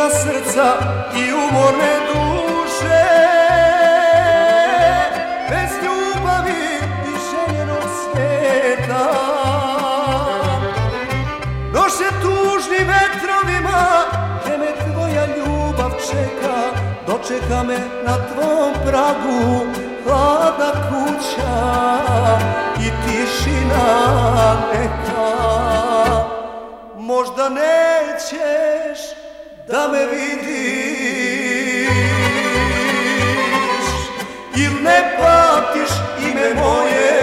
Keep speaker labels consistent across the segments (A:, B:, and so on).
A: tužna srca i umorne duše, bez ljubavi i željenog sveta. Noše tužnim vetrovima, gdje me tvoja ljubav čeka. Dočeka me na tvom pragu hladna kuća i tišina neka. Možda nećeš da me vidiš ili ne pamtiš ime moje.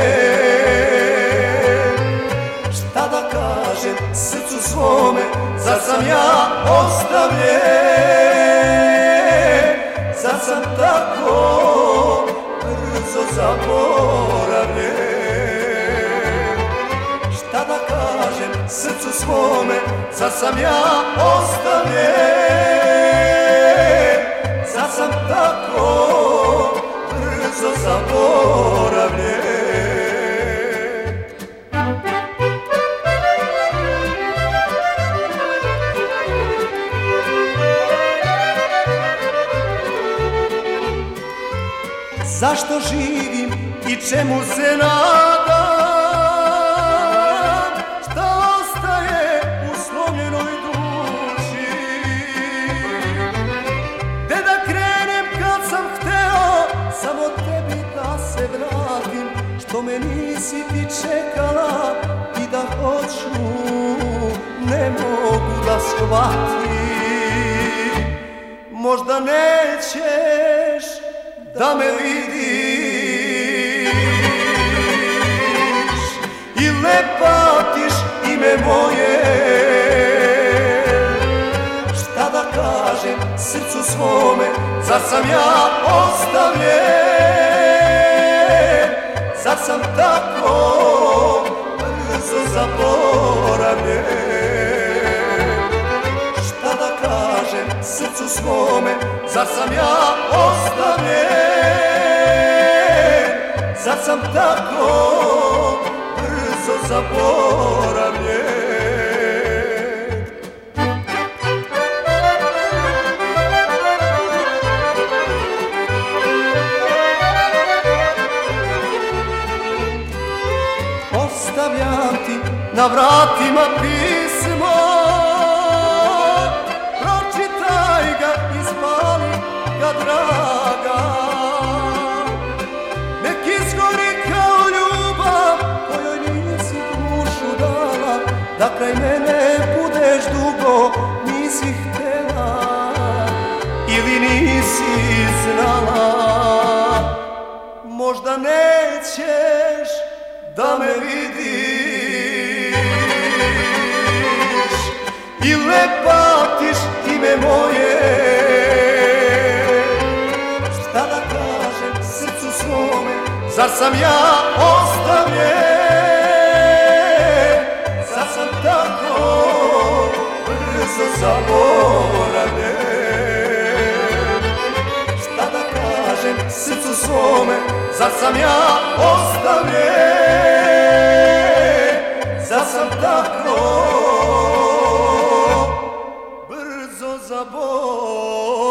A: Šta da kažem srcu svome, zar sam ja ostavljen, zar sam tako brzo zaboravljen. Šta da kažem srcu svome, zar sam ja ostavljen, zar sam tako brzo zaboravljen. Zašto živim i čemu se nadam? Šta ostaje u slomljenoj duši? Gde da krenem kad sam hteo samo tebi da se vratim? Što me nisi ti čekala i da hoću, ne mogu da shvatim. Možda nećeš da me vidiš i ne pamtiš ime moje. Šta da kažem srcu svome, zar sam ja ostavljen, zar sam tako brzo zaboravljen. Šta da kažem srcu svome, zar sam ja ostavljen, zar sam tako brzo zaboravljen. Ostavljam ti na vratima pismo, pročitaj ga i spali ga draga. Nek izgori kao ljubav kojoj nisi dušu dala, da kraj mene budeš dugo nisi htela ili nisi znala. Možda nećeš da me vidiš ili ne pamtiš ime moje. Šta da kažem srcu svome, zar sam ja ostavljen, zar sam tako brzo zaboravljen. Šta da kažem srcu svome, zar sam ja ostavljen, zar sam tako brzo zaboravljen.